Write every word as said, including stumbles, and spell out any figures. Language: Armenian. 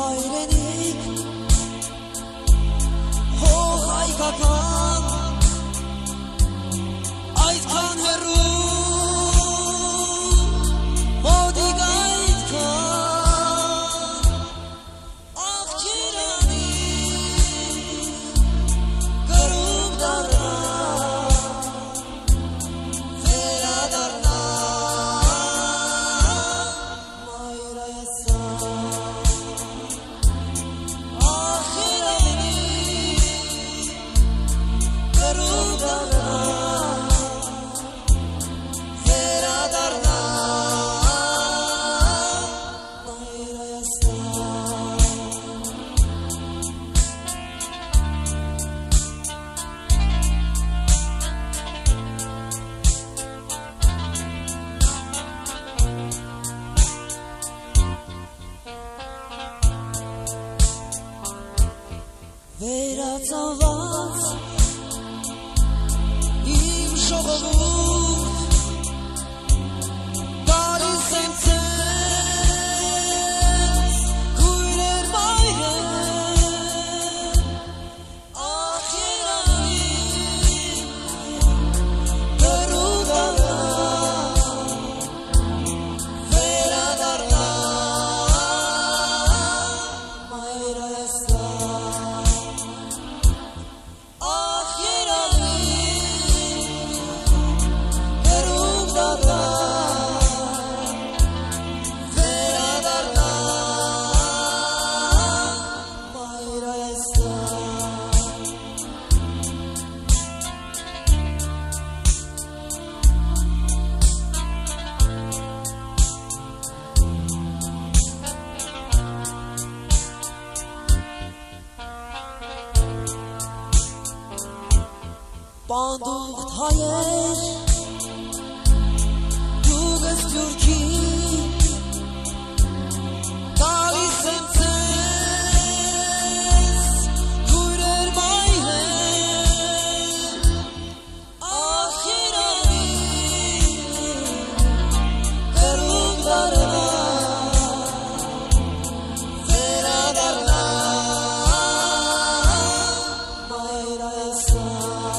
հայրենիք, հող հայկական, այդքան հեռու, մոտիկ այդքան, աղջիրանի, կրում դառնա, վերադառնա, վերածնված իմ ժողովուրդ, գալիս եմ ձեզ քույրեր մայրեր, ախ երանի կրու դառնա, վերադառնա մայր Հայաստան, Պանդուխտ հայեր, դուգս թուրքի, գալիս եմ ձեզ քույրեր մայրեր, ախ երանի կրում դառնա, վերադառնա մայր Հայաստան.